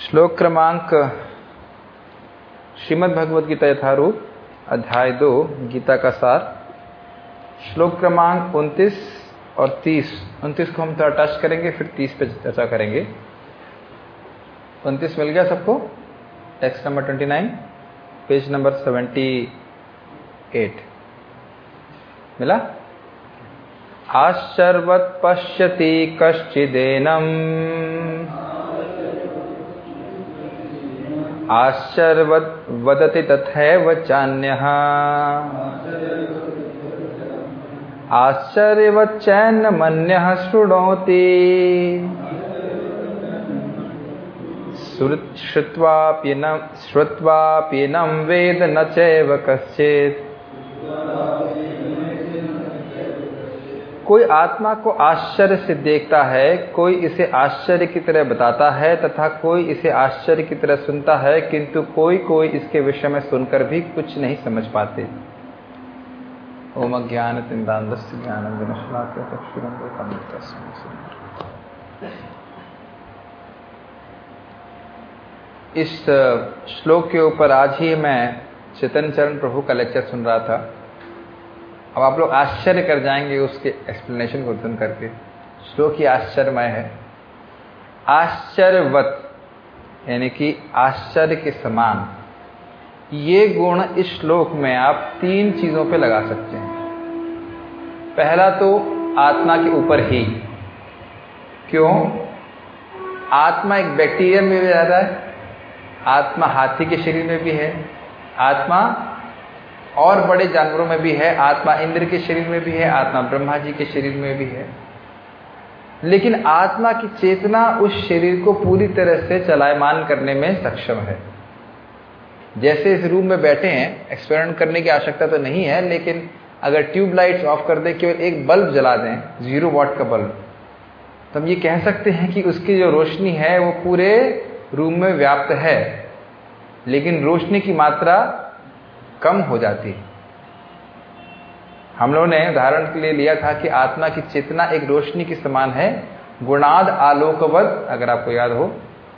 श्लोक क्रमांक श्रीमद् भगवद गीता यथारूप अध्याय 2 गीता का सार, श्लोक क्रमांक 29 और 30। 29 को हम थोड़ा टच करेंगे, फिर 30 पे चर्चा करेंगे। 29 मिल गया सबको? टेक्स्ट नंबर 29, पेज नंबर 78 मिला? आश्चर्यवत् पश्यति कश्चिदेनम् आश्चर्यवत् वदति तथैव चान्यः आश्चर्यवच्चैन्नमन्यः शृणोति श्रुत्वाप्येनं वेद न चैव कश्चित्। कोई आत्मा को आश्चर्य से देखता है, कोई इसे आश्चर्य की तरह बताता है तथा कोई इसे आश्चर्य की तरह सुनता है, किंतु कोई इसके विषय में सुनकर भी कुछ नहीं समझ पाते। ओम अज्ञानतिमिरान्धस्य ज्ञानाञ्जनशलाकया चक्षुरुन्मिलितं तस्मै। इस श्लोक के ऊपर आज ही मैं चैतन्य चरण प्रभु का लेक्चर सुन रहा था। अब आप लोग आश्चर्य कर जाएंगे उसके एक्सप्लेनेशन को सुन करके। श्लोक ही आश्चर्यमय है। आश्चर्यवत यानी कि आश्चर्य के समान, ये गुण इस श्लोक में आप 3 चीजों पे लगा सकते हैं। पहला तो आत्मा के ऊपर ही। क्यों? आत्मा एक बैक्टीरिया में भी रहता है, आत्मा हाथी के शरीर में भी है, आत्मा और बड़े जानवरों में भी है, आत्मा इंद्र के शरीर में भी है, आत्मा ब्रह्मा जी के शरीर में भी है। लेकिन आत्मा की चेतना उस शरीर को पूरी तरह से चलायमान करने में सक्षम है। जैसे इस रूम में बैठे हैं, एक्सपेरिमेंट करने की आवश्यकता तो नहीं है, लेकिन अगर ट्यूब लाइट्स ऑफ कर दें, केवल एक बल्ब जला दें, 0 वाट का बल्ब, तो हम ये कह सकते हैं कि उसकी जो रोशनी है वो पूरे रूम में व्याप्त है, लेकिन रोशनी की मात्रा कम हो जाती है। हम लोगों ने उदाहरण के लिए लिया था कि आत्मा की चेतना एक रोशनी के समान है, गुणाद आलोकवत, अगर आपको याद हो,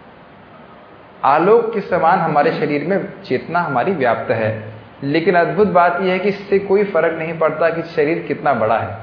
आलोक के समान हमारे शरीर में चेतना हमारी व्याप्त है। लेकिन अद्भुत बात यह है कि इससे कोई फर्क नहीं पड़ता कि शरीर कितना बड़ा है।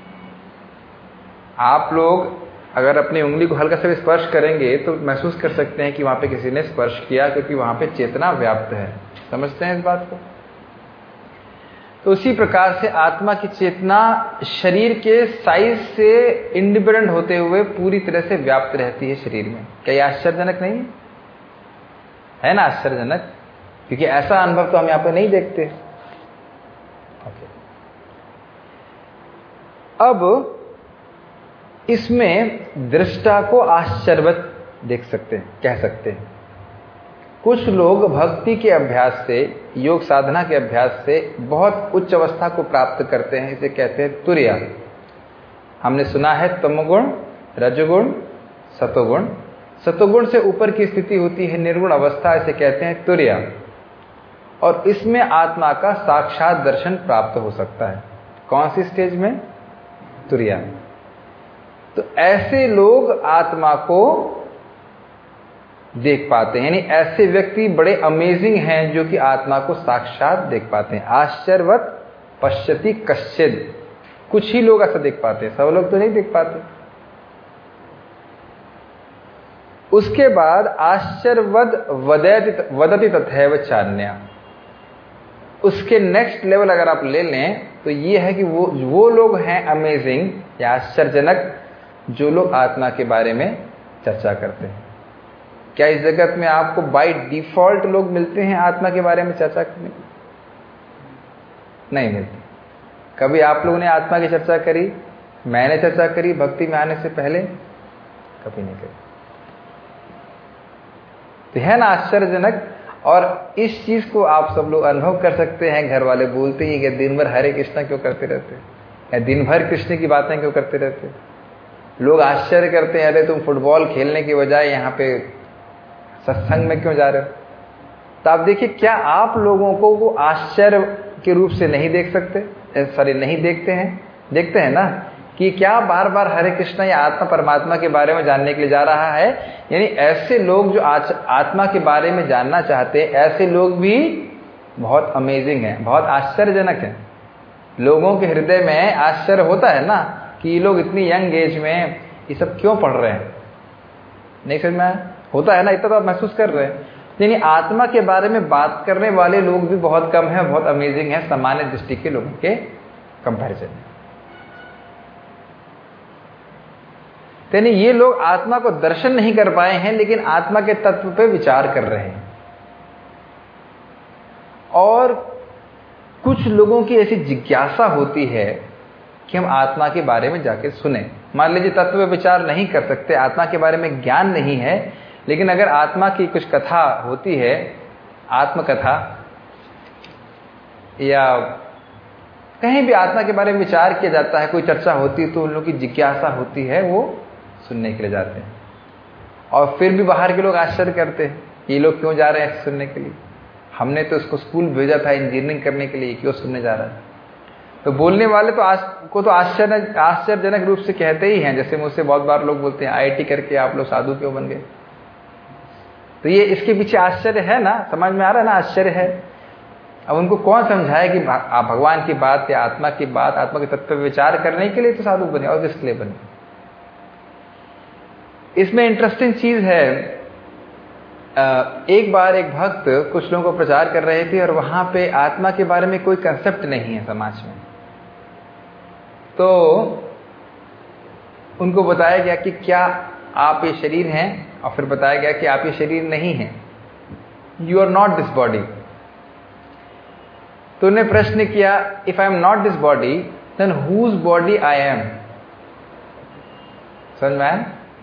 आप लोग अगर अपनी उंगली को हल्का से स्पर्श करेंगे तो महसूस कर सकते हैं कि वहां पे किसी ने स्पर्श किया, क्योंकि वहां पे चेतना व्याप्त है। समझते हैं इस बात को? तो उसी प्रकार से आत्मा की चेतना शरीर के साइज से इंडिपेंडेंट होते हुए पूरी तरह से व्याप्त रहती है शरीर में। क्या ये आश्चर्यजनक नहीं है ना? आश्चर्यजनक, क्योंकि ऐसा अनुभव तो हम यहां पे नहीं देखते। अब इसमें दृष्टा को आश्चर्यवत देख सकते हैं, कह सकते हैं। कुछ लोग भक्ति के अभ्यास से, योग साधना के अभ्यास से बहुत उच्च अवस्था को प्राप्त करते हैं, इसे कहते हैं तुर्या। हमने सुना है तमोगुण, रजोगुण, सतोगुण। सतोगुण से ऊपर की स्थिति होती है निर्गुण अवस्था, इसे कहते हैं तुर्या। और इसमें आत्मा का साक्षात दर्शन प्राप्त हो सकता है। कौन सी स्टेज में? तुर्या। तो ऐसे लोग आत्मा को देख पाते हैं, यानी ऐसे व्यक्ति बड़े अमेजिंग हैं जो कि आत्मा को साक्षात देख पाते हैं। आश्चर्यवत पश्यति कश्चित्, कुछ ही लोग ऐसा देख पाते हैं, सब लोग तो नहीं देख पाते। उसके बाद आश्चर्यवद वदति तथैव चान्या। उसके नेक्स्ट लेवल अगर आप ले लें तो ये है कि वो लोग हैं अमेजिंग या आश्चर्यजनक जो लोग आत्मा के बारे में चर्चा करते हैं। क्या इस जगत में आपको बाय डिफॉल्ट लोग मिलते हैं आत्मा के बारे में चर्चा करने? नहीं मिलते। कभी आप लोगों ने आत्मा की चर्चा करी? मैंने चर्चा करी भक्ति में आने से पहले? कभी नहीं करी। तो है ना आश्चर्यजनक। और इस चीज को आप सब लोग अनुभव कर सकते हैं। घर वाले बोलते ही कि दिन भर हरे कृष्णा क्यों करते रहते, या दिन भर कृष्ण की बातें क्यों करते रहते। लोग आश्चर्य करते हैं, अरे तुम फुटबॉल खेलने के बजाय यहाँ पे सत्संग में क्यों जा रहे हो? तो आप देखिए, क्या आप लोगों को वो आश्चर्य के रूप से नहीं देख सकते? सॉरी, नहीं देखते हैं? देखते हैं ना, कि क्या बार बार हरे कृष्णा या आत्मा परमात्मा के बारे में जानने के लिए जा रहा है। यानी ऐसे लोग जो आत्मा के बारे में जानना चाहते हैं, ऐसे लोग भी बहुत अमेजिंग हैं, बहुत आश्चर्यजनक हैं। लोगों के हृदय में आश्चर्य होता है ना कि ये लोग इतनी यंग एज में ये सब क्यों पढ़ रहे हैं, नहीं समझ में आया? होता है ना, इतना तो आप महसूस कर रहे हैं। यानी आत्मा के बारे में बात करने वाले लोग भी बहुत कम हैं, बहुत अमेजिंग हैं सामान्य दृष्टि के लोगों के कंपैरिजन में। यानी ये लोग आत्मा को दर्शन नहीं कर पाए हैं, लेकिन आत्मा के तत्व पे विचार कर रहे हैं। और कुछ लोगों की ऐसी जिज्ञासा होती है कि हम आत्मा के बारे में जाके सुने। मान लीजिए तत्व पे विचार नहीं कर सकते, आत्मा के बारे में ज्ञान नहीं है, लेकिन अगर आत्मा की कुछ कथा होती है, आत्मकथा, या कहीं भी आत्मा के बारे में विचार किया जाता है, कोई चर्चा होती है, तो उन लोगों की जिज्ञासा होती है, वो सुनने के लिए जाते हैं। और फिर भी बाहर के लोग आश्चर्य करते हैं, ये लोग क्यों जा रहे हैं सुनने के लिए, हमने तो उसको स्कूल भेजा था इंजीनियरिंग करने के लिए, क्यों सुनने जा रहा है। तो बोलने वाले तो आश्चर्यजनक रूप से कहते ही हैं। जैसे मुझसे बहुत बार लोग बोलते हैं IIT करके आप लोग साधु क्यों बन गए। तो ये इसके पीछे आश्चर्य है ना, समझ में आ रहा है ना, आश्चर्य है। अब उनको कौन समझाए कि आप भगवान की बात या आत्मा की बात, आत्मा के तत्व पर विचार करने के लिए तो साधु बने, और किसके लिए बने। इसमें इंटरेस्टिंग चीज है, एक बार एक भक्त कुछ लोगों को प्रचार कर रहे थे और वहां पे आत्मा के बारे में कोई कंसेप्ट नहीं है समाज में। तो उनको बताया गया कि क्या आप ये शरीर हैं, और फिर बताया गया कि आप ये शरीर नहीं हैं, you are not this body. तो उन्हें प्रश्न किया, if I am not this body then whose body I am. समझ में आया?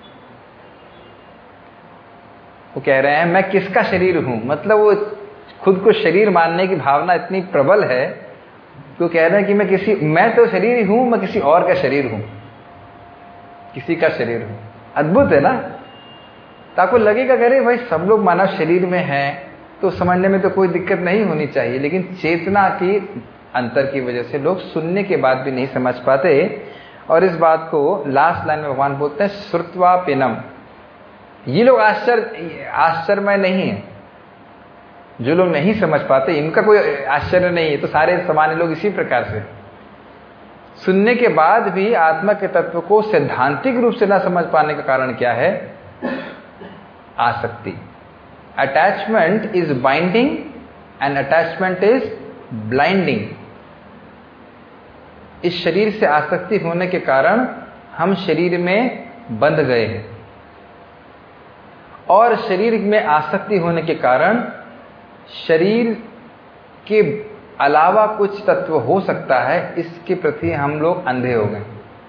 वो कह रहे हैं मैं किसका शरीर हूं, मतलब वो खुद को शरीर मानने की भावना इतनी प्रबल है, तो कह रहे हैं कि मैं तो शरीर ही हूं, मैं किसी और का शरीर हूं, किसी का शरीर हूं। अद्भुत है ना। तो आपको लगेगा अरे भाई सब लोग मानव शरीर में हैं तो समझने में तो कोई दिक्कत नहीं होनी चाहिए, लेकिन चेतना की अंतर की वजह से लोग सुनने के बाद भी नहीं समझ पाते। और इस बात को लास्ट लाइन में भगवान बोलते हैं श्रुत्वापिनम। ये लोग आश्चर्यमय नहीं है, जो लोग नहीं समझ पाते इनका कोई आश्चर्य नहीं है। तो सारे सामान्य लोग इसी प्रकार से सुनने के बाद भी आत्मा के तत्व को सैद्धांतिक रूप से ना समझ पाने का कारण क्या है? आसक्ति। Attachment is binding and attachment is blinding. इस शरीर से आसक्ति होने के कारण हम शरीर में बंध गए हैं, और शरीर में आसक्ति होने के कारण शरीर के अलावा कुछ तत्व हो सकता है, इसके प्रति हम लोग अंधे हो गए।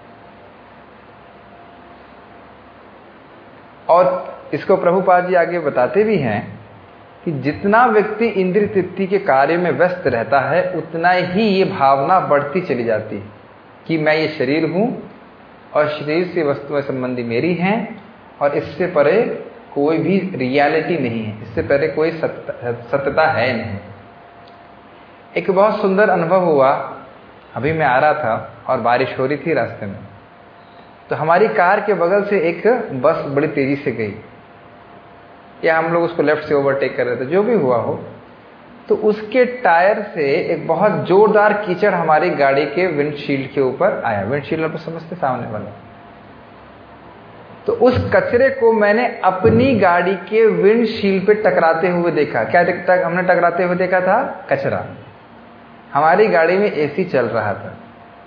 और इसको प्रभुपाद जी आगे बताते भी हैं कि जितना व्यक्ति इंद्रिय तृप्ति के कार्य में व्यस्त रहता है, उतना ही ये भावना बढ़ती चली जाती है कि मैं ये शरीर हूं और शरीर से वस्तुएं संबंधी मेरी हैं, और इससे परे कोई भी रियलिटी नहीं है, इससे परे कोई सत्यता है नहीं। एक बहुत सुंदर अनुभव हुआ, अभी मैं आ रहा था और बारिश हो रही थी रास्ते में, तो हमारी कार के बगल से एक बस बड़ी तेजी से गई, या हम लोग उसको लेफ्ट से ओवरटेक कर रहे थे, जो भी हुआ हो। तो उसके टायर से एक बहुत जोरदार कीचड़ हमारी गाड़ी के विंडशील्ड के ऊपर आया। विंडशील्ड आप समझते, सामने वाला। तो उस कचरे को मैंने अपनी गाड़ी के विंडशील्ड पे टकराते हुए देखा। क्या हमने टकराते हुए देखा था? कचरा। हमारी गाड़ी में एसी चल रहा था,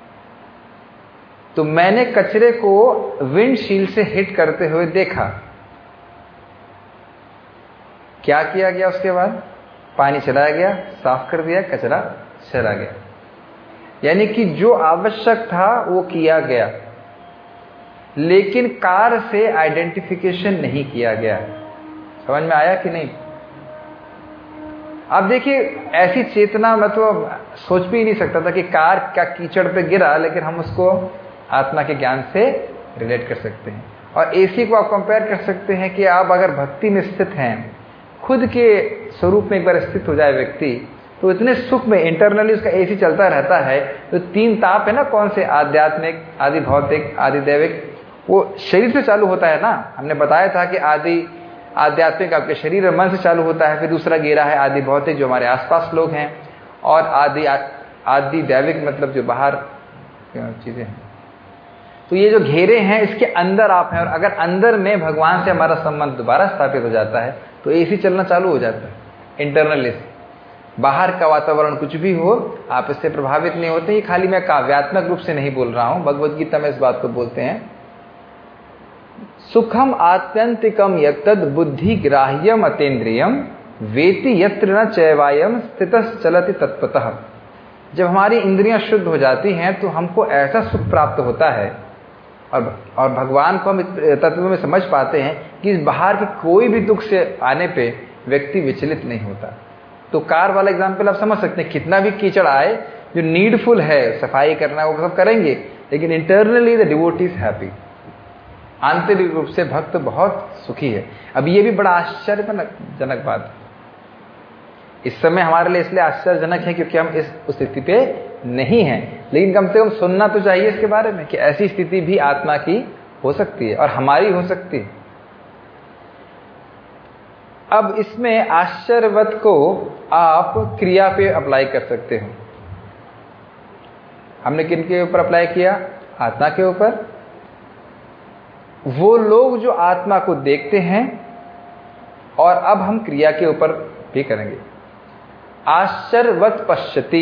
तो मैंने कचरे को विंडशील्ड से हिट करते हुए देखा। क्या किया गया उसके बाद? पानी चलाया गया, साफ कर दिया, कचरा चला गया। यानी कि जो आवश्यक था वो किया गया, लेकिन कार से आइडेंटिफिकेशन नहीं किया गया। समझ में आया कि नहीं? अब देखिए, ऐसी चेतना मतलब सोच भी नहीं सकता था कि कार क्या कीचड़ पे गिरा, लेकिन हम उसको आत्मा के ज्ञान से रिलेट कर सकते हैं। और एसी को आप कंपेयर कर सकते हैं कि आप अगर भक्ति में स्थित हैं, खुद के स्वरूप में एक बार स्थित हो जाए व्यक्ति, तो इतने सुख में इंटरनली उसका एसी चलता रहता है। तो 3 ताप है ना, कौन से? आध्यात्मिक, आदि भौतिक, आदि दैविक। वो शरीर से चालू होता है ना, हमने बताया था कि आदि आध्यात्मिक आपके शरीर और मन से चालू होता है, फिर दूसरा घेरा है आदि भौतिक जो हमारे आसपास लोग हैं, और आदि दैविक मतलब जो बाहर चीजें हैं। तो ये जो घेरे हैं इसके अंदर आप हैं, और अगर अंदर में भगवान से हमारा संबंध दोबारा स्थापित हो जाता है तो एसी चलना चालू हो जाता है इंटरनली। बाहर का वातावरण कुछ भी हो, आप इससे प्रभावित नहीं होते। ये खाली मैं काव्यात्मक रूप से नहीं बोल रहा हूं, भगवद गीता में इस बात को बोलते हैं, सुखम आत्यंतिकम यत्तद बुद्धि ग्राह्यम अतेन्द्रियम वेति यत्र न चैवायम स्थितः चलति तत्पतः। जब हमारी इंद्रियां शुद्ध हो जाती हैं तो हमको ऐसा सुख प्राप्त होता है, और भगवान को हम तत्व में समझ पाते हैं कि इस बाहर के कोई भी दुख से आने पे व्यक्ति विचलित नहीं होता। तो कार वाला एग्जाम्पल आप समझ सकते हैं, कितना भी कीचड़ आए, जो नीडफुल है सफाई करना वो सब करेंगे, लेकिन internally the devotee is happy. आंतरिक रूप से भक्त बहुत सुखी है। अब ये भी बड़ा आश्चर्यजनक बात है। इस समय हमारे लिए इसलिए आश्चर्यजनक है क्योंकि हम इस स्थिति पे नहीं हैं, लेकिन कम से कम सुनना तो चाहिए इसके बारे में कि ऐसी स्थिति भी आत्मा की हो सकती है और हमारी हो सकती है। अब इसमें आश्चर्यवत को आप क्रिया पे अप्लाई कर सकते हो। हमने किन के ऊपर अप्लाई किया? आत्मा के ऊपर। वो लोग जो आत्मा को देखते हैं, और अब हम क्रिया के ऊपर भी करेंगे। आश्चर्यवत पश्यति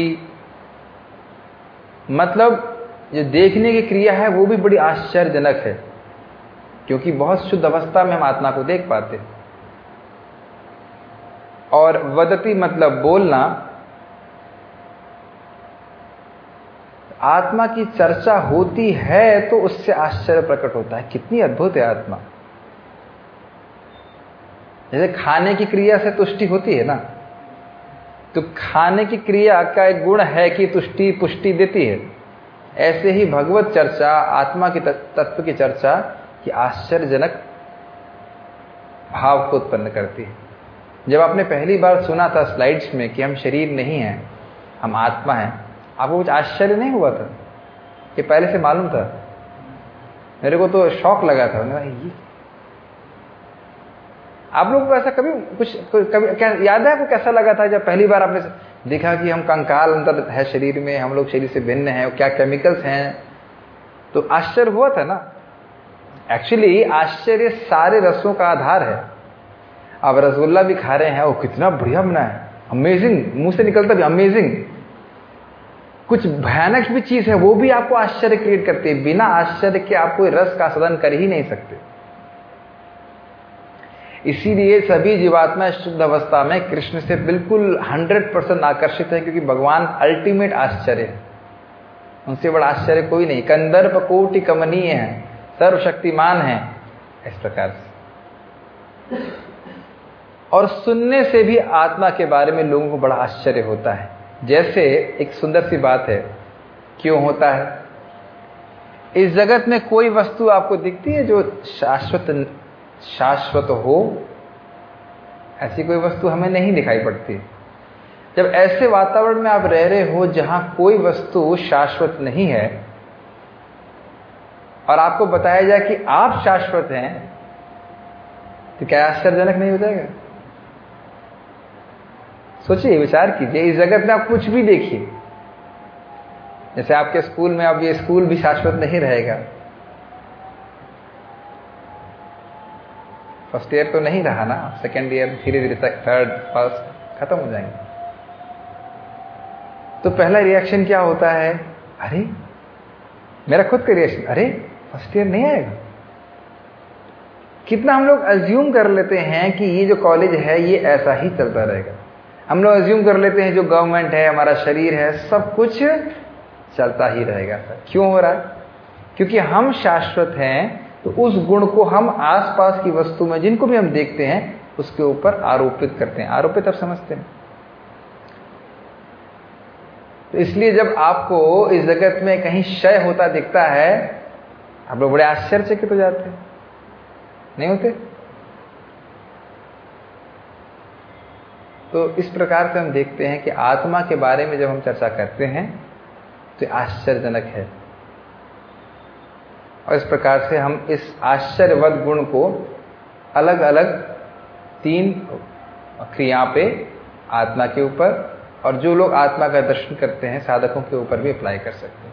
मतलब जो देखने की क्रिया है वो भी बड़ी आश्चर्यजनक है, क्योंकि बहुत शुद्ध अवस्था में हम आत्मा को देख पाते हैं। और वदति मतलब बोलना। आत्मा की चर्चा होती है तो उससे आश्चर्य प्रकट होता है, कितनी अद्भुत है आत्मा। जैसे खाने की क्रिया से तुष्टि होती है ना, तो खाने की क्रिया का एक गुण है कि तुष्टि पुष्टि देती है। ऐसे ही भगवत चर्चा, आत्मा की तत्व की चर्चा की आश्चर्यजनक भाव को उत्पन्न करती है। जब आपने पहली बार सुना था स्लाइड्स में कि हम शरीर नहीं हैं, हम आत्मा हैं, आपको कुछ आश्चर्य नहीं हुआ था? ये पहले से मालूम था? मेरे को तो शौक लगा था। ये आप लोगों को ऐसा कभी क्या याद है आपको, कैसा लगा था जब पहली बार आपने देखा कि हम कंकाल अंदर है शरीर में, हम लोग शरीर से भिन्न हैं, क्या केमिकल्स हैं? तो आश्चर्य हुआ था ना। एक्चुअली आश्चर्य सारे रसों का आधार है। आप रसगुल्ला भी खा रहे हैं, वो कितना बढ़िया बना है, अमेजिंग, मुंह से निकलता भी अमेजिंग। कुछ भयानक भी चीज है वो भी आपको आश्चर्य क्रिएट करती है। बिना आश्चर्य के आप कोई रस का आस्वादन कर ही नहीं सकते। इसीलिए सभी जीवात्मा शुद्ध अवस्था में कृष्ण से बिल्कुल 100% आकर्षित है, क्योंकि भगवान अल्टीमेट आश्चर्य है। उनसे बड़ा आश्चर्य कोई नहीं। कंदर्प कोटि कमनीय है, सर्वशक्तिमान है, इस प्रकार से। और सुनने से भी आत्मा के बारे में लोगों को बड़ा आश्चर्य होता है। जैसे एक सुंदर सी बात है, क्यों होता है? इस जगत में कोई वस्तु आपको दिखती है जो शाश्वत हो? ऐसी कोई वस्तु हमें नहीं दिखाई पड़ती। जब ऐसे वातावरण में आप रह रहे हो जहां कोई वस्तु शाश्वत नहीं है, और आपको बताया जाए कि आप शाश्वत हैं, तो क्या आश्चर्यजनक नहीं हो जाएगा? सोचिए, विचार कीजिए। इस जगत में आप कुछ भी देखिए, जैसे आपके स्कूल में, अब ये स्कूल भी शाश्वत नहीं रहेगा। फर्स्ट ईयर तो नहीं रहा ना, सेकेंड ईयर, धीरे धीरे थर्ड, फर्स्ट खत्म हो जाएंगे। तो पहला रिएक्शन क्या होता है? अरे, मेरा खुद का रिएक्शन, अरे फर्स्ट ईयर नहीं आएगा। कितना हम लोग अज्यूम कर लेते हैं कि ये जो कॉलेज है ये ऐसा ही चलता रहेगा। हम लोग अज्यूम कर लेते हैं जो गवर्नमेंट है, हमारा शरीर है, सब कुछ चलता ही रहेगा। क्यों हो रहा है? क्योंकि हम शाश्वत हैं, तो उस गुण को हम आसपास की वस्तु में, जिनको भी हम देखते हैं, उसके ऊपर आरोपित करते हैं। आरोपित आप समझते हैं? तो इसलिए जब आपको इस जगत में कहीं क्षय होता दिखता है, आप लोग बड़े आश्चर्यचकित हो जाते हैं, नहीं होते? तो इस प्रकार से हम देखते हैं कि आत्मा के बारे में जब हम चर्चा करते हैं तो आश्चर्यजनक है, और इस प्रकार से हम इस आश्चर्यवद गुण को अलग अलग 3 क्रिया पे, आत्मा के ऊपर और जो लोग आत्मा का दर्शन करते हैं साधकों के ऊपर भी अप्लाई कर सकते हैं।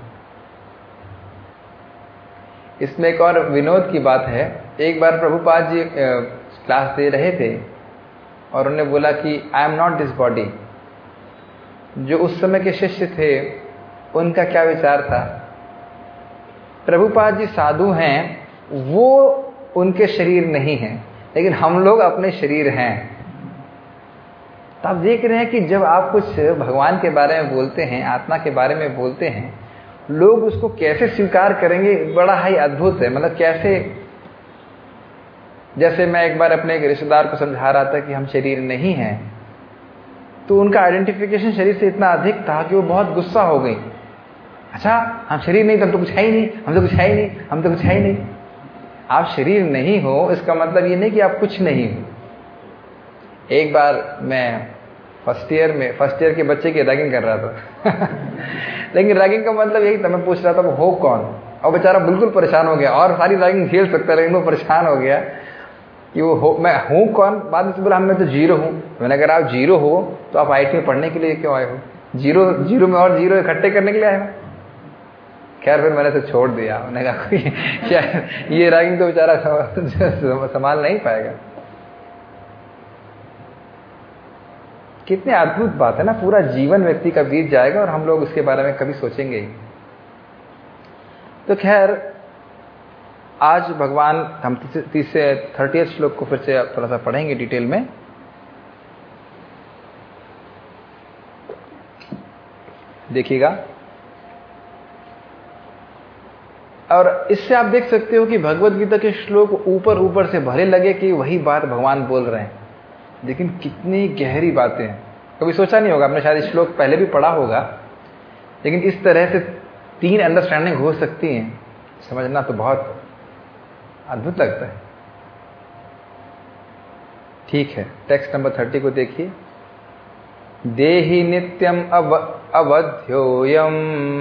इसमें एक और विनोद की बात है। एक बार प्रभुपाद जी क्लास दे रहे थे और उन्होंने बोला कि I am not this body. जो उस समय के शिष्य थे उनका क्या विचार था, प्रभुपाद जी साधु हैं, वो उनके शरीर नहीं हैं, लेकिन हम लोग अपने शरीर हैं। तो आप देख रहे हैं कि जब आप कुछ भगवान के बारे में बोलते हैं, आत्मा के बारे में बोलते हैं, लोग उसको कैसे स्वीकार करेंगे, बड़ा ही अद्भुत है। मतलब कैसे, जैसे मैं एक बार अपने एक रिश्तेदार को समझा रहा था कि हम शरीर नहीं हैं, तो उनका आइडेंटिफिकेशन शरीर से इतना अधिक था कि वो बहुत गुस्सा हो गई। अच्छा, हम शरीर नहीं तो हम तो कुछ है ही नहीं, हम तो कुछ है ही नहीं, हम तो कुछ है ही नहीं। आप शरीर नहीं हो इसका मतलब ये नहीं कि आप कुछ नहीं हो। एक बार मैं फर्स्ट ईयर के बच्चे की रैगिंग कर रहा था लेकिन रैगिंग का मतलब यही था, मैं पूछ रहा था वो हो कौन, और बेचारा बिल्कुल परेशान हो गया, और सारी रैगिंग झेल सकता, लेकिन वो परेशान हो गया कि वो हो, मैं हूँ कौन। बाद में बोला मैं तो जीरो हूँ। मैंने अगर आप जीरो हो तो आप IIT में पढ़ने के लिए क्यों आए हो? जीरो में और जीरो इकट्ठे करने के लिए आए हो? खैर फिर मैंने तो छोड़ दिया। मैंने कहा क्या ये रैगिंग तो बेचारा संभाल नहीं पाएगा। कितनी अद्भुत बात है ना, पूरा जीवन व्यक्ति का बीत जाएगा और हम लोग उसके बारे में कभी सोचेंगे ही। तो खैर आज भगवान हम 30 श्लोक को फिर से थोड़ा सा पढ़ेंगे डिटेल में। देखिएगा, और इससे आप देख सकते हो कि भगवत गीता के श्लोक ऊपर से भले लगे कि वही बात भगवान बोल रहे हैं, लेकिन कितनी गहरी बातें हैं। कभी सोचा नहीं होगा, आपने शायद श्लोक पहले भी पढ़ा होगा, लेकिन इस तरह से 3 अंडरस्टैंडिंग हो सकती हैं, समझना तो बहुत अद्भुत लगता है। ठीक है, टेक्स्ट नंबर 30 को देखिए। देहि नित्यम अवध्योयम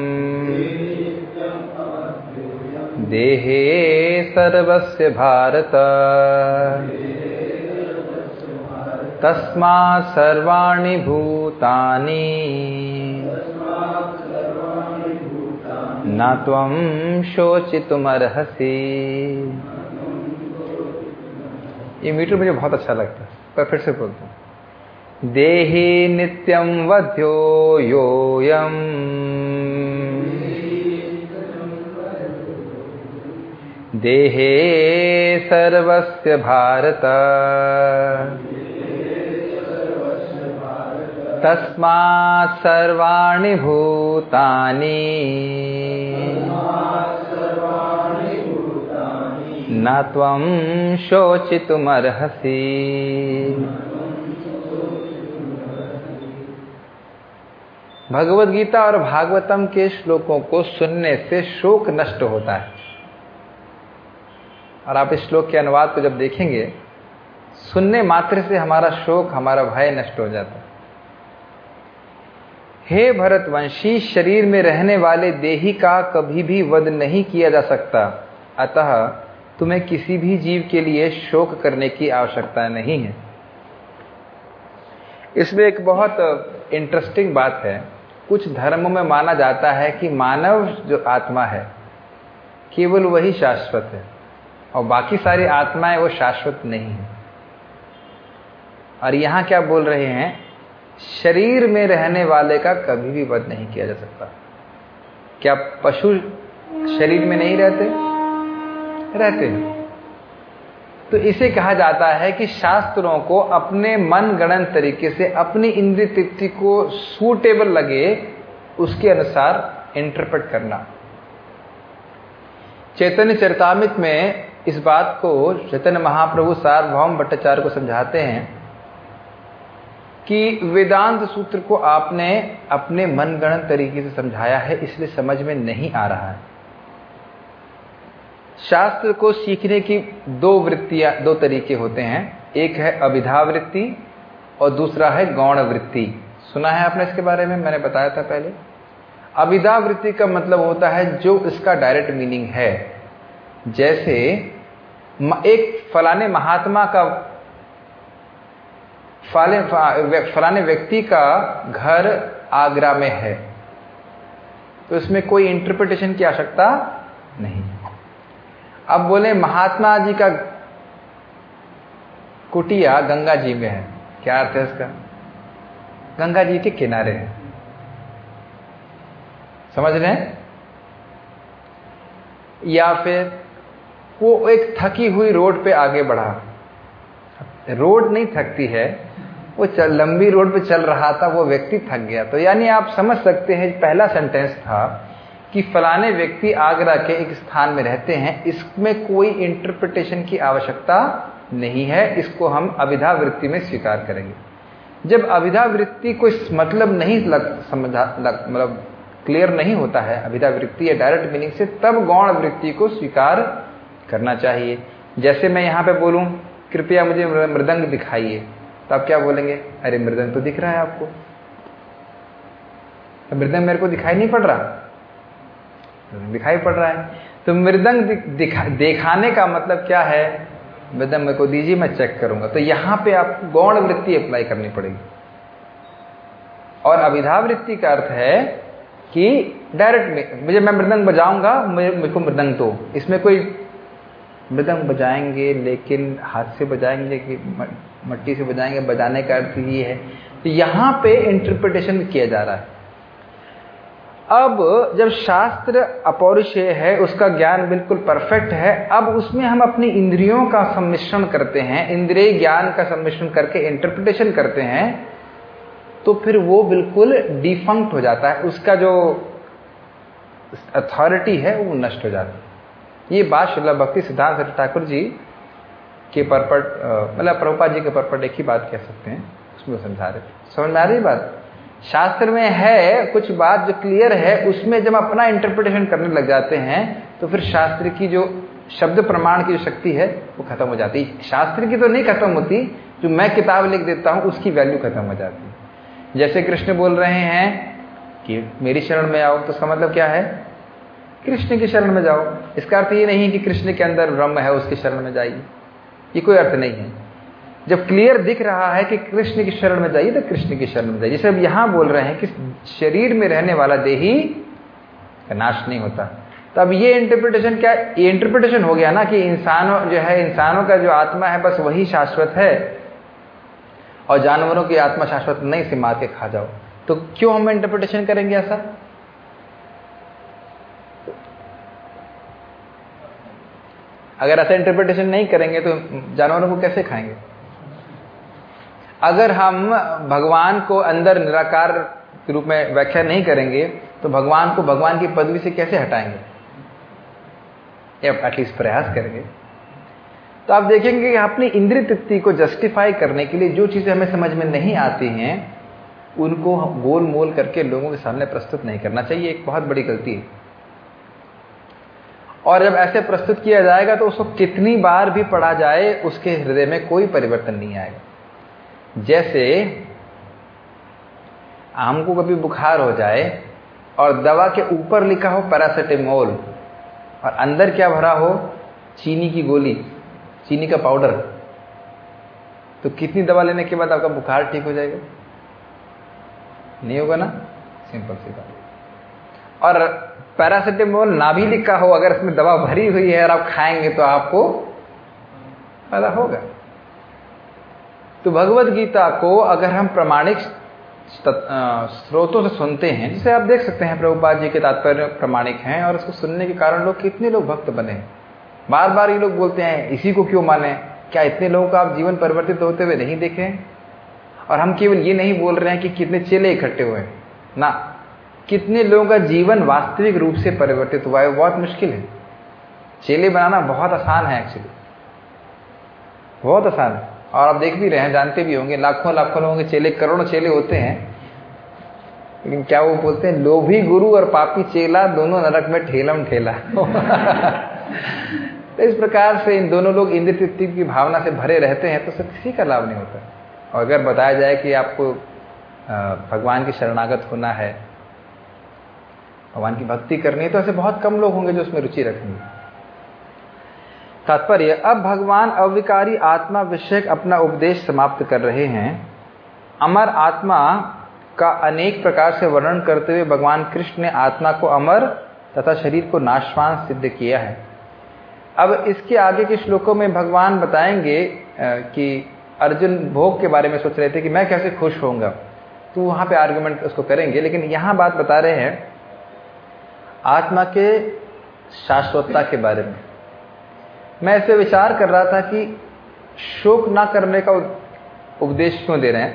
देहे सर्वस्य भारत तस्मात् सर्वाणि भूतानि न त्वं शोचितुमर्हसि। ये मीटर मुझे बहुत अच्छा लगता है, पर फिर से बोलता हूँ। देहि नित्यं वध्यो योऽयम् देहे सर्वस्य भारत तस्मात् सर्वाणि भूतानि न त्वं शोचितुमर्हसि। भगवद गीता और भागवतम के श्लोकों को सुनने से शोक नष्ट होता है। और आप इस श्लोक के अनुवाद को जब देखेंगे, सुनने मात्र से हमारा शोक, हमारा भय नष्ट हो जाता है। हे भरतवंशी, शरीर में रहने वाले देही का कभी भी वध नहीं किया जा सकता, अतः तुम्हें किसी भी जीव के लिए शोक करने की आवश्यकता नहीं है। इसमें एक बहुत इंटरेस्टिंग बात है। कुछ धर्मों में माना जाता है कि मानव जो आत्मा है केवल वही शाश्वत है और बाकी सारी आत्माएं वो शाश्वत नहीं है। और यहां क्या बोल रहे हैं, शरीर में रहने वाले का कभी भी वध नहीं किया जा सकता। क्या पशु शरीर में नहीं रहते हैं? तो इसे कहा जाता है कि शास्त्रों को अपने मनगढ़ंत तरीके से, अपनी इंद्रिय तृप्ति को सूटेबल लगे उसके अनुसार इंटरप्रेट करना। चैतन्य चरितामृत में इस बात को चैतन्य महाप्रभु सार्वभौम भट्टाचार्य को समझाते हैं कि वेदांत सूत्र को आपने अपने मनगढ़ंत तरीके से समझाया है, इसलिए समझ में नहीं आ रहा है। शास्त्र को सीखने की 2 तरीके होते हैं। एक है अभिधा वृत्ति और दूसरा है गौण वृत्ति। सुना है आपने इसके बारे में, मैंने बताया था पहले। अभिधा वृत्ति का मतलब होता है जो इसका डायरेक्ट मीनिंग है, जैसे एक फलाने महात्मा का, फलाने व्यक्ति का घर आगरा में है, तो इसमें कोई इंटरप्रिटेशन की आवश्यकता नहीं। अब बोले महात्मा जी का कुटिया गंगा जी में है, क्या अर्थ है इसका? गंगा जी के किनारे है। समझ रहे हैं? या फिर वो एक थकी हुई रोड पे आगे बढ़ा, रोड नहीं थकती है, वो लंबी रोड पे चल रहा था, वो व्यक्ति थक गया। तो यानी आप समझ सकते हैं, पहला सेंटेंस था कि फलाने व्यक्ति आगरा के एक स्थान में रहते हैं, इसमें कोई इंटरप्रिटेशन की आवश्यकता नहीं है, इसको हम अभिधा वृत्ति में स्वीकार करेंगे। जब अभिधा वृत्ति कोई मतलब नहीं मतलब क्लियर नहीं होता है अभिधा वृत्ति या डायरेक्ट मीनिंग से, तब गौण वृत्ति को स्वीकार करना चाहिए। जैसे मैं यहां पे बोलूं कृपया मुझे मृदंग दिखाइए, तो आप क्या बोलेंगे? अरे मृदंग तो दिख रहा है आपको, तो मृदंग मेरे को दिखाई नहीं पड़ रहा, दिखाई पड़ रहा है। तो मृदंग दिखाने का मतलब क्या है? मृदंग मेरे को दीजिए, मैं चेक करूंगा। तो यहां पे आपको गौण वृत्ति अप्लाई करनी पड़ेगी। और अभिधा वृत्ति का अर्थ है कि डायरेक्ट मुझे, मैं मृदंग बजाऊंगा, मेरे को मृदंग दो। इसमें कोई मृदंग बजाएंगे लेकिन हाथ से बजाएंगे कि मट्टी से बजाएंगे, बजाने का अर्थ ये है। तो यहां पे इंटरप्रिटेशन किया जा रहा है। अब जब शास्त्र अपौरुषेय है, उसका ज्ञान बिल्कुल परफेक्ट है, अब उसमें हम अपनी इंद्रियों का सम्मिश्रण करते हैं, इंद्रिय ज्ञान का सम्मिश्रण करके इंटरप्रिटेशन करते हैं, तो फिर वो बिल्कुल डिफंक्ट हो जाता है, उसका जो अथॉरिटी है वो नष्ट हो जाती है। ये बात श्रील भक्ति सिद्धांत ठाकुर जी के परपट, मतलब प्रभुपाद जी के परपट एक ही बात कह सकते हैं, उसमें समझा रहे थे। समझ में आ रही बात? शास्त्र में है कुछ बात जो क्लियर है, उसमें जब अपना इंटरप्रिटेशन करने लग जाते हैं तो फिर शास्त्र की जो शब्द प्रमाण की जो शक्ति है वो खत्म हो जाती है। शास्त्र की तो नहीं खत्म होती, जो मैं किताब लिख देता हूं उसकी वैल्यू खत्म हो जाती है। जैसे कृष्ण बोल रहे हैं कि मेरी शरण में आओ, तो इसका मतलब क्या है? कृष्ण की शरण में जाओ। इसका अर्थ ये नहीं कि कृष्ण के अंदर ब्रह्म है उसकी शरण में जाइए, ये कोई अर्थ नहीं है। जब क्लियर दिख रहा है कि कृष्ण की शरण में जाइए तो कृष्ण की शरण में जाइए। जैसे अब यहां बोल रहे हैं कि शरीर में रहने वाला देही का नाश नहीं होता, तो अब ये इंटरप्रिटेशन क्या? ये इंटरप्रिटेशन हो गया ना कि इंसानों का जो आत्मा है बस वही शाश्वत है और जानवरों की आत्मा शाश्वत नहीं, से मार के खा जाओ। तो क्यों हम इंटरप्रिटेशन करेंगे ऐसा? अगर ऐसा इंटरप्रिटेशन नहीं करेंगे तो जानवरों को कैसे खाएंगे? अगर हम भगवान को अंदर निराकार के रूप में व्याख्या नहीं करेंगे तो भगवान को भगवान की पदवी से कैसे हटाएंगे? या एटलीस्ट प्रयास करेंगे। तो आप देखेंगे कि अपनी इंद्रिय तृप्ति को जस्टिफाई करने के लिए जो चीजें हमें समझ में नहीं आती हैं उनको गोल मोल करके लोगों के सामने प्रस्तुत नहीं करना चाहिए, एक बहुत बड़ी गलती है। और जब ऐसे प्रस्तुत किया जाएगा तो उसको कितनी बार भी पढ़ा जाए उसके हृदय में कोई परिवर्तन नहीं आएगा। जैसे हमको कभी बुखार हो जाए और दवा के ऊपर लिखा हो पैरासिटामोल और अंदर क्या भरा हो? चीनी की गोली, चीनी का पाउडर, तो कितनी दवा लेने के बाद आपका बुखार ठीक हो जाएगा? नहीं होगा ना, सिंपल सी बात। और पैरासिटामोल ना भी लिखा हो, अगर इसमें दवा भरी हुई है और आप खाएंगे तो आपको फायदा होगा। तो भगवत गीता को अगर हम प्रामाणिक स्रोतों से सुनते हैं, जिसे आप देख सकते हैं प्रभुपाद जी के तात्पर्य प्रामाणिक हैं और उसको सुनने के कारण लोग कितने लोग भक्त बने। बार बार ये लोग बोलते हैं इसी को क्यों माने? क्या इतने लोगों का आप जीवन परिवर्तित होते हुए नहीं देखे? और हम केवल ये नहीं बोल रहे हैं कि कितने चेले इकट्ठे हुए ना, कितने लोगों का जीवन वास्तविक रूप से परिवर्तित हुआ है। बहुत मुश्किल है, चेले बनाना बहुत आसान है, एक्चुअली बहुत आसान है। और आप देख भी रहे हैं, जानते भी होंगे, लाखों लाखों लोगों के चेले, करोड़ों चेले होते हैं, लेकिन क्या वो बोलते हैं लोभी गुरु और पापी चेला दोनों नरक में ठेलम ठेला। तो इस प्रकार से इन दोनों लोग इंद्रिय तृप्ति की भावना से भरे रहते हैं तो किसी का लाभ नहीं होता। और अगर बताया जाए कि आपको भगवान की शरणागत होना है, भगवान की भक्ति करनी है, तो ऐसे बहुत कम लोग होंगे जो उसमें रुचि रखेंगे। तात्पर्य, अब भगवान अविकारी आत्मा विषयक अपना उपदेश समाप्त कर रहे हैं। अमर आत्मा का अनेक प्रकार से वर्णन करते हुए भगवान कृष्ण ने आत्मा को अमर तथा शरीर को नाशवान सिद्ध किया है। अब इसके आगे के श्लोकों में भगवान बताएंगे कि अर्जुन भोग के बारे में सोच रहे थे कि मैं कैसे खुश होऊंगा, तो वहां पे आर्गुमेंट उसको करेंगे। लेकिन यहां बात बता रहे हैं आत्मा के शाश्वतता के बारे में। मैं इस पे विचार कर रहा था कि शोक ना करने का उपदेश क्यों दे रहे हैं।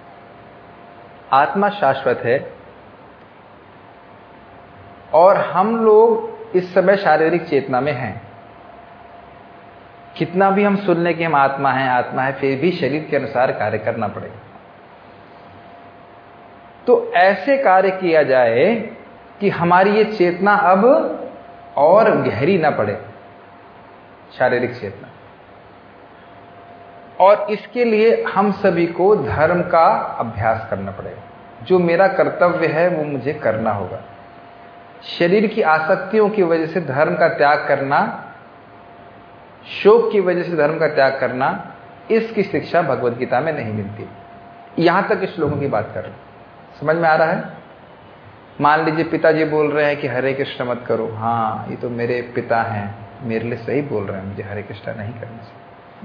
आत्मा शाश्वत है और हम लोग इस समय शारीरिक चेतना में हैं। कितना भी हम सुन लें कि हम आत्मा है, फिर भी शरीर के अनुसार कार्य करना पड़ेगा। तो ऐसे कार्य किया जाए कि हमारी ये चेतना अब और गहरी ना पड़े, शारीरिक चेतना। और इसके लिए हम सभी को धर्म का अभ्यास करना पड़ेगा। जो मेरा कर्तव्य है वो मुझे करना होगा। शरीर की आसक्तियों की वजह से धर्म का त्याग करना, शोक की वजह से धर्म का त्याग करना, इसकी शिक्षा भगवद गीता में नहीं मिलती। यहां तक इस लोगों की बात कर रहे हैं, समझ में आ रहा है। मान लीजिए पिताजी बोल रहे हैं कि हरे कृष्ण मत करो। हाँ, ये तो मेरे पिता हैं, मेरे लिए सही बोल रहे हैं, मुझे हरे कृष्ण नहीं करना चाहिए।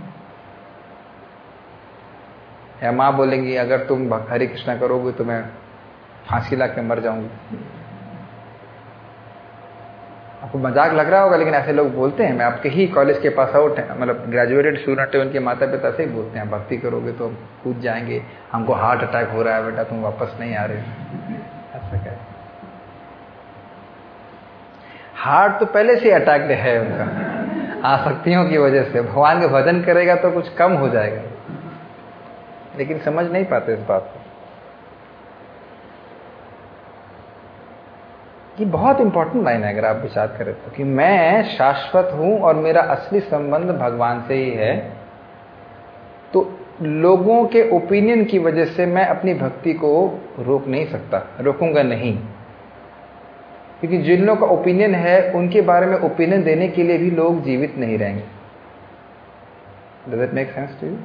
या माँ बोलेंगी अगर तुम हरे कृष्ण करोगे तो मैं फांसी ला के मर जाऊंगी। आपको मजाक लग रहा होगा, लेकिन ऐसे लोग बोलते हैं। मैं आपके ही कॉलेज के पास आउट है, मतलब ग्रेजुएटेड स्टूडेंट है, उनके माता पिता से ही बोलते हैं भक्ति करोगे तो कूद जाएंगे, हमको हार्ट अटैक हो रहा है बेटा, तुम वापस नहीं आ रहे हो। ऐसा क्या, हार्ट तो पहले से अटैक्ड है उनका आसक्तियों की वजह से। भगवान के भजन करेगा तो कुछ कम हो जाएगा, लेकिन समझ नहीं पाते इस बात को। ये बहुत इंपॉर्टेंट लाइन है अगर आप विचार करें तो, कि मैं शाश्वत हूं और मेरा असली संबंध भगवान से ही है। तो लोगों के ओपिनियन की वजह से मैं अपनी भक्ति को रोक नहीं सकता, रोकूंगा नहीं। क्योंकि जिन लोगों का ओपिनियन है उनके बारे में ओपिनियन देने के लिए भी लोग जीवित नहीं रहेंगे। Does it make sense to you?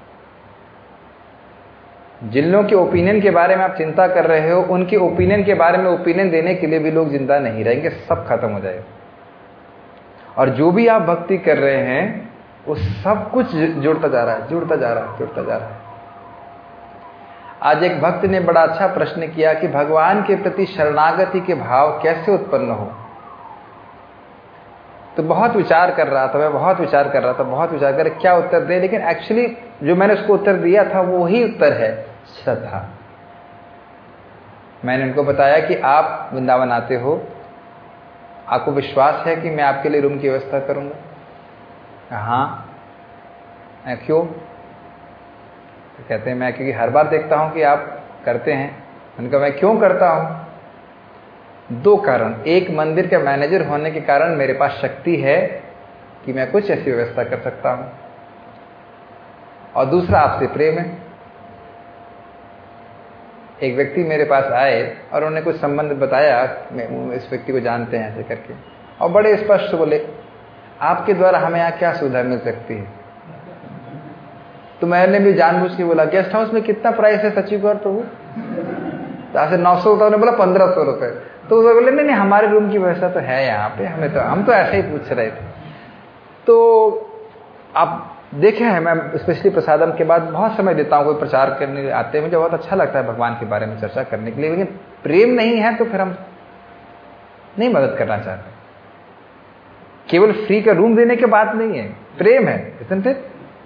जिन लोगों के ओपिनियन के बारे में आप चिंता कर रहे हो, उनके ओपिनियन के बारे में ओपिनियन देने के लिए भी लोग जिंदा नहीं रहेंगे, सब खत्म हो जाएगा। और जो भी आप भक्ति कर रहे हैं वो सब कुछ जुड़ता जा रहा है, जुड़ता जा रहा है, जुड़ता जा रहा है। आज एक भक्त ने बड़ा अच्छा प्रश्न किया कि भगवान के प्रति शरणागति के भाव कैसे उत्पन्न हो। तो बहुत विचार कर रहा था, मैं बहुत विचार कर रहा था, बहुत विचार कर क्या उत्तर दे। लेकिन एक्चुअली जो मैंने उसको उत्तर दिया था वो ही उत्तर है, श्रद्धा। मैंने उनको बताया कि आप वृंदावन आते हो, आपको विश्वास है कि मैं आपके लिए रूम की व्यवस्था करूंगा? हाँ। क्यों? तो कहते हैं मैं क्योंकि हर बार देखता हूं कि आप करते हैं। उनका मैं क्यों करता हूं? दो कारण। एक, मंदिर के मैनेजर होने के कारण मेरे पास शक्ति है कि मैं कुछ ऐसी व्यवस्था कर सकता हूं, और दूसरा आपसे प्रेम है। एक व्यक्ति मेरे पास आए और उन्होंने कुछ संबंध बताया, इस व्यक्ति को जानते हैं ऐसे करके, और बड़े स्पष्ट बोले आपके द्वारा हमें यहाँ क्या सुविधा मिल सकती है। तो मैंने भी जानबूझ के बोला गेस्ट हाउस में कितना प्राइस है सचिव गौर प्रभु? तो ऐसे 900 होता, उन्होंने बोला 1500 रुपए। तो वो बोले नहीं हमारे रूम की व्यवस्था तो है यहाँ पे, हम तो ऐसे ही पूछ रहे थे। तो आप देखे हैं, मैं स्पेशली प्रसादम के बाद बहुत समय देता हूँ, कोई प्रचार करने आते हैं, मुझे बहुत अच्छा लगता है भगवान के बारे में चर्चा करने के लिए। लेकिन प्रेम नहीं है तो फिर हम नहीं मदद करना चाहते। केवल फ्री का रूम देने की बात नहीं है, प्रेम है, isn't it?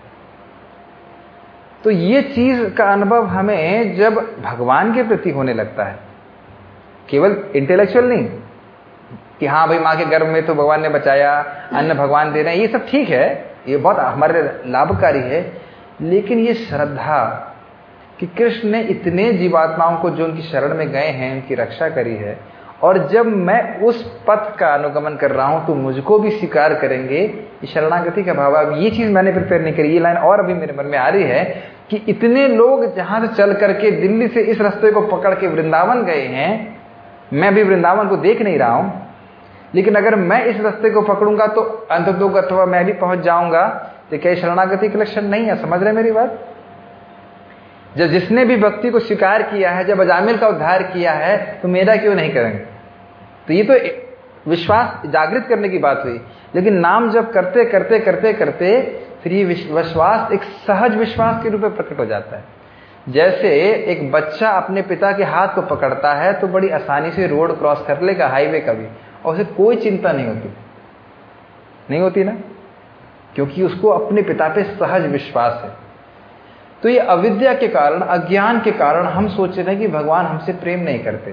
तो ये चीज का अनुभव हमें जब भगवान के प्रति होने लगता है, केवल इंटेलेक्चुअल नहीं कि हाँ भाई माँ के गर्भ में तो भगवान ने बचाया, अन्न भगवान दे रहे हैं, ये सब ठीक है, ये बहुत हमारे लाभकारी है। लेकिन ये श्रद्धा कि कृष्ण ने इतने जीवात्माओं को जो उनकी शरण में गए हैं उनकी रक्षा करी है, और जब मैं उस पथ का अनुगमन कर रहा हूं तो मुझको भी स्वीकार करेंगे, ये शरणागति का भाव। अब ये चीज मैंने प्रिपेयर नहीं करी, ये लाइन और अभी मेरे मन में आ रही है। कि इतने लोग जहां से चल करके दिल्ली से इस रास्ते को पकड़ के वृंदावन गए हैं, मैं भी वृंदावन को देख नहीं रहा हूं, लेकिन अगर मैं इस रास्ते को पकड़ूंगा तो अंततः अथवा मैं भी पहुंच जाऊंगा। तो क्या शरणागति का लक्षण नहीं है? समझ रहे मेरी बात? जब जिसने भी भक्ति को स्वीकार किया है, जब अजामिल का उद्धार किया है, तो मेरा क्यों नहीं करेंगे? तो ये तो विश्वास जागृत करने की बात हुई। लेकिन नाम जब करते करते करते करते फिर ये विश्वास एक सहज विश्वास के रूप में प्रकट हो जाता है। जैसे एक बच्चा अपने पिता के हाथ को पकड़ता है तो बड़ी आसानी से रोड क्रॉस कर लेगा, हाईवे का भी, और उसे कोई चिंता नहीं होती ना, क्योंकि उसको अपने पिता पे सहज विश्वास है। तो ये अविद्या के कारण, अज्ञान के कारण हम सोच रहे हैं कि भगवान हमसे प्रेम नहीं करते,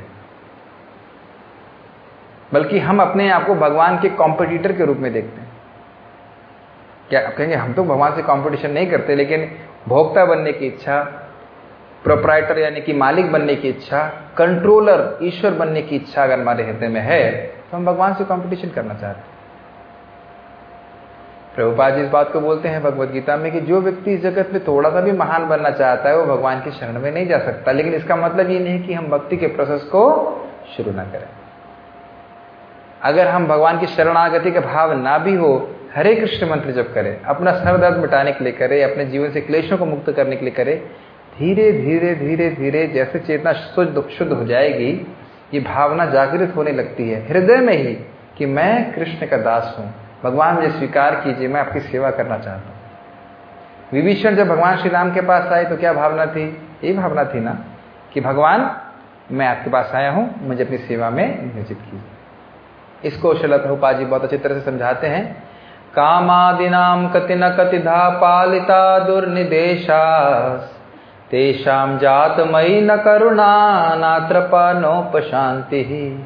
बल्कि हम अपने आप को भगवान के कॉम्पिटिटर के रूप में देखते हैं। क्या आप कहेंगे हम तो भगवान से कंपटीशन नहीं करते, लेकिन भोक्ता बनने की इच्छा, प्रोप्राइटर यानी कि मालिक बनने की इच्छा, कंट्रोलर ईश्वर बनने की इच्छा अगर हमारे हृदय में है तो हम भगवान से कंपटीशन करना चाहते हैं। प्रभुपाद जी इस बात को बोलते हैं भगवद गीता में कि जो व्यक्ति इस जगत में थोड़ा सा भी महान बनना चाहता है वो भगवान की शरण में नहीं जा सकता। लेकिन इसका मतलब ये नहीं कि हम भक्ति के प्रोसेस को शुरू ना करें। अगर हम भगवान की शरणागति का भाव ना भी हो, हरे कृष्ण मंत्र जप करें, अपना सर दर्द मिटाने के लिए करें, अपने जीवन से क्लेशों को मुक्त करने के लिए करें, धीरे धीरे धीरे धीरे जैसे चेतना शुद्ध हो जाएगी, ये भावना जागृत होने लगती है हृदय में ही कि मैं कृष्ण का दास हूं, भगवान मुझे स्वीकार कीजिए, मैं आपकी सेवा करना चाहता हूं। विभीषण जब भगवान श्री राम के पास आए तो क्या भावना थी? यही भावना थी ना कि भगवान मैं आपके पास आया हूं, मुझे अपनी सेवा में नियोजित कीजिए। इसको श्रील प्रभुपाद जी बहुत अच्छी तरह से समझाते हैं। कामादिनाम कति न कतिधा पालिता दुर्निदेशास तेषाम जातमयी न करुणा नात्रपा नोपशांति।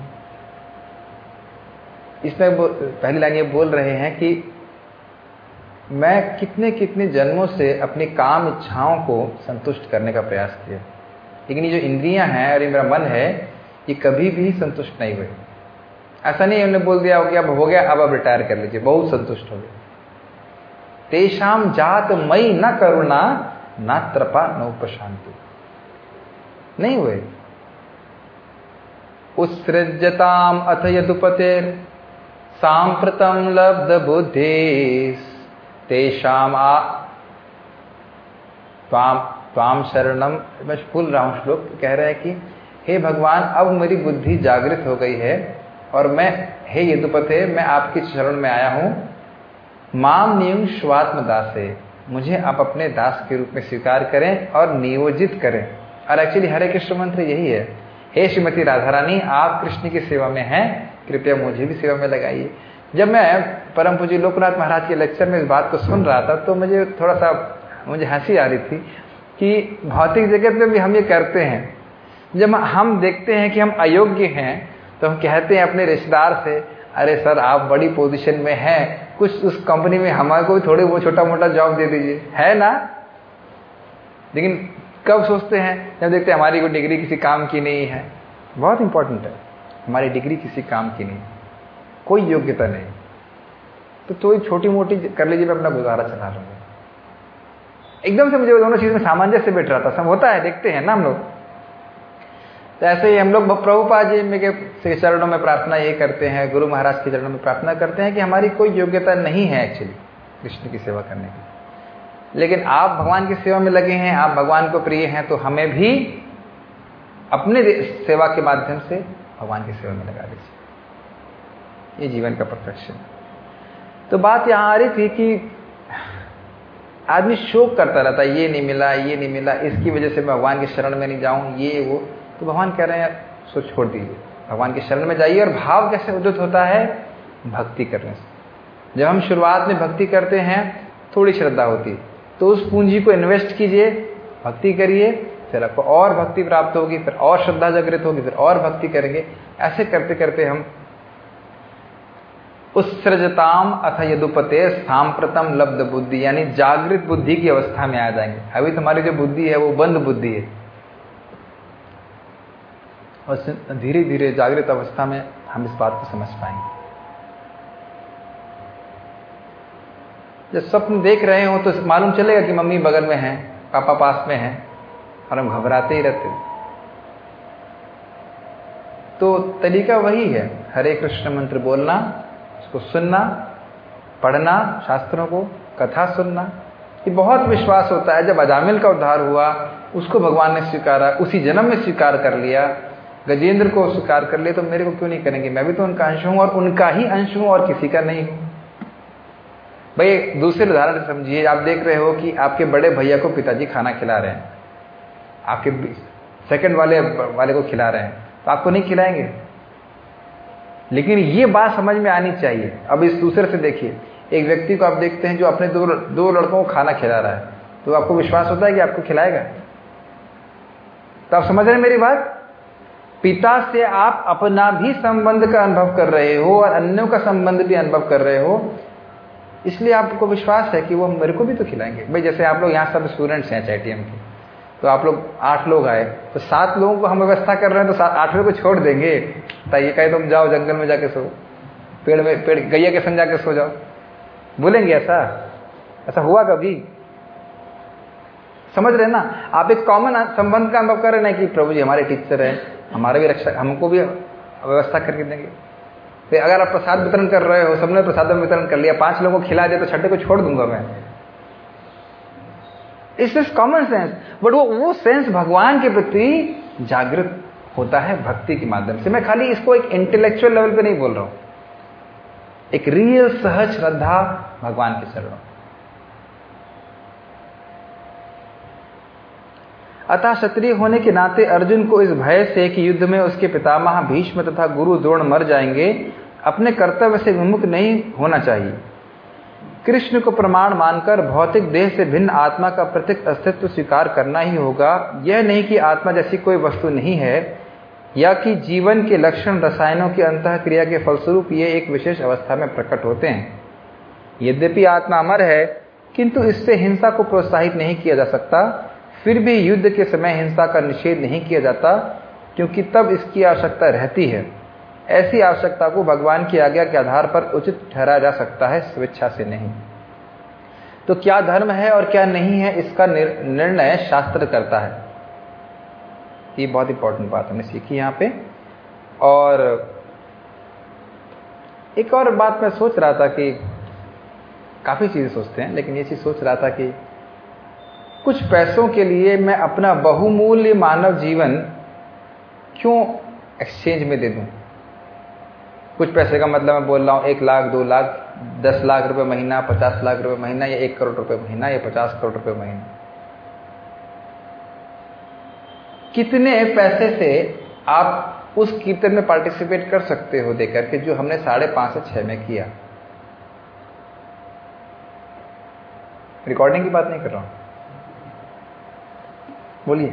इसमें पहली लाइन ये बोल रहे हैं कि मैं कितने कितने जन्मों से अपनी काम इच्छाओं को संतुष्ट करने का प्रयास किया, लेकिन ये जो इंद्रियां हैं और ये मेरा मन है, ये कभी भी संतुष्ट नहीं हुए। ऐसा नहीं उन्होंने बोल दिया हो कि अब हो गया, अब रिटायर कर लीजिए, बहुत संतुष्ट हो गए। तेषाम जात मई न करुणा न त्रपा नोपशांति, नहीं हुए। उत्सृज्यताम अथ यदुपतेर सांप्रतम लब्ध बुद्धि तेषाम त्वाम शरणम। मैं भूल रहा हूं श्लोक, कह रहा है कि हे भगवान अब मेरी बुद्धि जागृत हो गई है और मैं, हे यदुपते, मैं आपकी शरण में आया हूं। माम नियुंग स्वात्म दासे, मुझे आप अपने दास के रूप में स्वीकार करें और नियोजित करें। और एक्चुअली हरे कृष्ण मंत्र यही है, हे श्रीमती राधा रानी आप कृष्ण की सेवा में हैं, कृपया मुझे भी सेवा में लगाइए। जब मैं परम पूज्य लोकनाथ महाराज के लेक्चर में इस बात को सुन रहा था तो मुझे थोड़ा सा हंसी आ रही थी कि भौतिक जगत में भी हम ये करते हैं। जब हम देखते हैं कि हम अयोग्य हैं तो हम कहते हैं अपने रिश्तेदार से, अरे सर आप बड़ी पोजीशन में हैं, कुछ उस कंपनी में हमारे को भी थोड़े वो छोटा मोटा जॉब दे दीजिए, है ना। लेकिन कब सोचते हैं? जब देखते हैं हमारी कोई डिग्री किसी काम की नहीं है। बहुत इंपॉर्टेंट है, हमारी डिग्री किसी काम की नहीं, कोई योग्यता नहीं, तो छोटी मोटी कर लीजिए, मैं अपना गुजारा चला लूंगा। एकदम से मुझे दोनों चीज में सामंजस्य बैठ रहा था। सब होता है, देखते हैं ना हम लोग। तो ऐसे ही हम लोग प्रभुपाद जी के चरणों में प्रार्थना ये करते हैं, गुरु महाराज के चरणों में प्रार्थना करते हैं कि हमारी कोई योग्यता नहीं है एक्चुअली कृष्ण की सेवा करने की, लेकिन आप भगवान की सेवा में लगे हैं, आप भगवान को प्रिय हैं, तो हमें भी अपने सेवा के माध्यम से भगवान की सेवा में लगा दीजिए। ये जीवन का परफेक्शन। तो बात यहां आ रही थी कि आदमी शोक करता रहता है, ये नहीं मिला, ये नहीं मिला, इसकी वजह से मैं भगवान की शरण में नहीं जाऊं, ये वो। तो भगवान कह रहे हैं सो छोड़ दीजिए, भगवान की शरण में जाइए। और भाव कैसे उदित होता है? भक्ति करने से। जब हम शुरुआत में भक्ति करते हैं, थोड़ी श्रद्धा होती है, तो उस पूंजी को इन्वेस्ट कीजिए, भक्ति करिए, फिर आपको और भक्ति प्राप्त होगी, फिर और श्रद्धा जागृत होगी, फिर और भक्ति करेंगे। ऐसे करते करते हम उत्सृजताम अथ यदुपते सांप्रतम लब्ध बुद्धि, यानी जागृत बुद्धि की अवस्था में आ जाएंगे। अभी तुम्हारी जो बुद्धि है वो बंद बुद्धि है, और धीरे धीरे जागृत अवस्था में हम इस बात को समझ पाएंगे। जब स्वप्न देख रहे हो तो मालूम चलेगा कि मम्मी बगल में है, पापा पास में हैं और हम घबराते ही रहते हैं। तो तरीका वही है, हरे कृष्ण मंत्र बोलना, उसको सुनना, पढ़ना शास्त्रों को, कथा सुनना। ये बहुत विश्वास होता है। जब अजामिल का उद्धार हुआ, उसको भगवान ने स्वीकारा, उसी जन्म में स्वीकार कर लिया, गजेंद्र को स्वीकार कर लिया, तो मेरे को क्यों नहीं करेंगे? मैं भी तो उनका अंश हूं और उनका ही अंश हूं और किसी का नहीं हूं। भाई एक दूसरे उदाहरण से समझिए, आप देख रहे हो कि आपके बड़े भैया को पिताजी खाना खिला रहे हैं, आपके सेकंड वाले को खिला रहे हैं, तो आपको नहीं खिलाएंगे? लेकिन ये बात समझ में आनी चाहिए। अब इस दूसरे से देखिए, एक व्यक्ति को आप देखते हैं जो अपने दो लड़कों को खाना खिला रहा है, तो आपको विश्वास होता है कि आपको खिलाएगा? तो आप समझ रहे हैं मेरी बात? पिता से आप अपना भी संबंध का अनुभव कर रहे हो और अन्यों का संबंध भी अनुभव कर रहे हो, इसलिए आपको विश्वास है कि वो मेरे को भी तो खिलाएंगे। भाई जैसे आप लोग यहाँ सब स्टूडेंट्स हैं चैटियम के, तो आप लोग 8 लोग आए, तो 7 लोगों को हम व्यवस्था कर रहे हैं, तो 8वें को छोड़ देंगे? तो ये कहे तुम जाओ जंगल में जाके सो, पेड़ गैया के संग जाके सो जाओ, बोलेंगे ऐसा? ऐसा हुआ कभी? समझ रहे ना? आप एक कॉमन संबंध का अनुभव कर रहे हैं कि प्रभु जी हमारे टीचर हैं, हमारे भी रक्षा, हमको भी व्यवस्था करके देंगे। फिर अगर आप प्रसाद वितरण कर रहे हो, सबने प्रसाद वितरण कर लिया, 5 लोगों को खिला दिया, तो 6ठे को छोड़ दूंगा मैं? It's common sense. बट वो सेंस भगवान के प्रति जागृत होता है भक्ति के माध्यम से। मैं खाली इसको एक इंटेलेक्चुअल लेवल पे नहीं बोल रहा हूं, एक रियल सहज श्रद्धा भगवान के चरणों। अतः क्षत्रिय होने के नाते अर्जुन को इस भय से कि युद्ध में उसके पितामह भीष्म तथा गुरु द्रोण मर जाएंगे, अपने कर्तव्य से विमुख नहीं होना चाहिए। कृष्ण को प्रमाण मानकर भौतिक देह से भिन्न आत्मा का प्रत्यक्ष अस्तित्व स्वीकार करना ही होगा। यह नहीं कि आत्मा जैसी कोई वस्तु नहीं है, या कि जीवन के लक्षण रसायनों की अंतःक्रिया के फलस्वरूप ये एक विशेष अवस्था में प्रकट होते हैं। यद्यपि आत्मा अमर है, किंतु इससे हिंसा को प्रोत्साहित नहीं किया जा सकता। फिर भी युद्ध के समय हिंसा का निषेध नहीं किया जाता, क्योंकि तब इसकी आवश्यकता रहती है। ऐसी आवश्यकता को भगवान की आज्ञा के आधार पर उचित ठहराया जा सकता है, स्वेच्छा से नहीं। तो क्या धर्म है और क्या नहीं है, इसका निर्णय शास्त्र करता है। ये बहुत इंपॉर्टेंट बात हमने सीखी यहाँ पे। और एक और बात मैं सोच रहा था कि काफी चीजें सोचते हैं, लेकिन ये चीज सोच रहा था कि कुछ पैसों के लिए मैं अपना बहुमूल्य मानव जीवन क्यों एक्सचेंज में दे दूं? कुछ पैसे का मतलब मैं बोल रहा हूं 1 लाख, 2 लाख, 10 लाख रुपए महीना, 50 लाख रुपए महीना, या 1 करोड़ रुपए महीना, या 50 करोड़ रुपए महीना। कितने पैसे से आप उस कीर्तन में पार्टिसिपेट कर सकते हो देकर के, जो हमने 5.5 से 6 में किया? रिकॉर्डिंग की बात नहीं कर रहा हूं, बोलिए।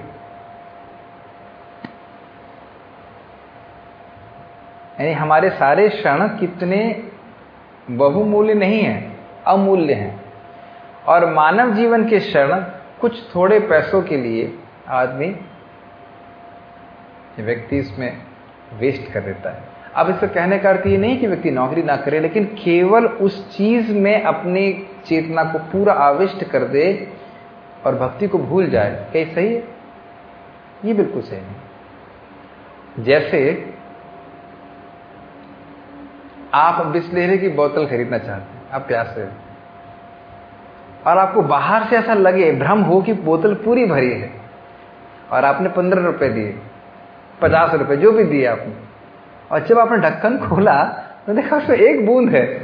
यानी हमारे सारे क्षण कितने बहुमूल्य नहीं हैं, अमूल्य हैं। और मानव जीवन के क्षण कुछ थोड़े पैसों के लिए आदमी, व्यक्ति इसमें वेस्ट कर देता है। अब इसका कहने का अर्थ ये नहीं कि व्यक्ति नौकरी ना करे, लेकिन केवल उस चीज में अपनी चेतना को पूरा आविष्ट कर दे और भक्ति को भूल जाए। क्या सही है? ये बिल्कुल सही नहीं। जैसे आप बिस्लेरी की बोतल खरीदना चाहते हैं, आप प्यासे हैं, और आपको बाहर से ऐसा लगे, भ्रम हो कि बोतल पूरी भरी है, और आपने 15 रुपए दिए, 50 रुपए, जो भी दिए आपने, और जब आपने ढक्कन खोला तो देखा उसमें 1 बूंद है।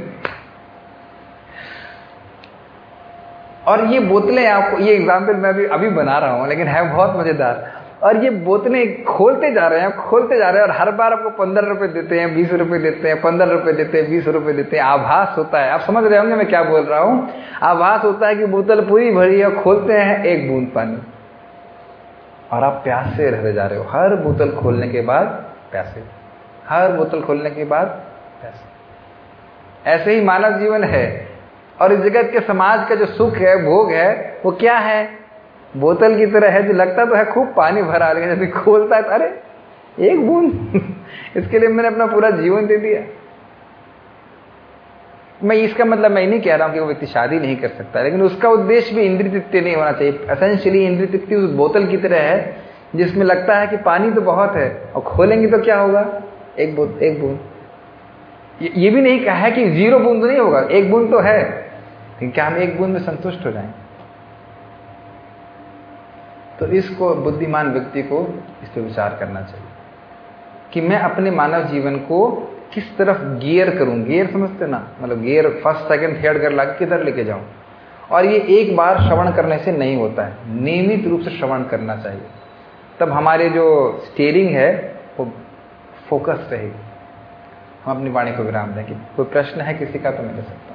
और ये बोतलें, आपको ये एग्जाम्पल मैं अभी बना रहा हूं, लेकिन है बहुत मजेदार। और ये बोतलें खोलते जा रहे हैं, और हर बार आपको 15 रुपए देते हैं, 20 रुपए देते हैं, 15 रुपए देते हैं, 20 रुपए देते हैं। आभास होता है, आप समझ रहे होंगे मैं क्या बोल रहा हूं। आभास होता है कि बोतल पूरी भरी है, खोलते हैं 1 बूंद पानी, और आप प्यासे रह जा रहे हो। हर बोतल खोलने के बाद प्यासे, हर बोतल खोलने के बाद प्यासे। ऐसे ही मानव जीवन है। और इस जगत के समाज का जो सुख है, भोग है, वो क्या है? बोतल की तरह है, जो लगता तो है खूब पानी भरा, लेकिन जब खोलता है तो अरे 1 बूंद इसके लिए मैंने अपना पूरा जीवन दे दिया। मैं इसका मतलब मैं नहीं कह रहा हूं कि वो व्यक्ति शादी नहीं कर सकता, लेकिन उसका उद्देश्य भी इंद्रिय तृप्ति नहीं होना चाहिए। एसेंशियली इंद्रिय तृप्ति उस बोतल की तरह है जिसमें लगता है कि पानी तो बहुत है, और खोलेंगे तो क्या होगा, एक बूंद। ये भी नहीं कहा है कि 0 बूंद नहीं होगा, 1 बूंद तो है, लेकिन क्या हम 1 बूंद में संतुष्ट हो जाएं? तो इसको बुद्धिमान व्यक्ति को इस पर विचार करना चाहिए कि मैं अपने मानव जीवन को किस तरफ गियर करूं। गियर समझते ना, मतलब गियर फर्स्ट सेकंड थर्ड कर लाके किधर लेके जाऊं। और ये एक बार श्रवण करने से नहीं होता है, नियमित रूप से श्रवण करना चाहिए, तब हमारे जो स्टीयरिंग है वो फोकस रहेगी। हम अपनी वाणी को विराम दें। कि कोई प्रश्न है किसी का तो मैं ले सकता हूं।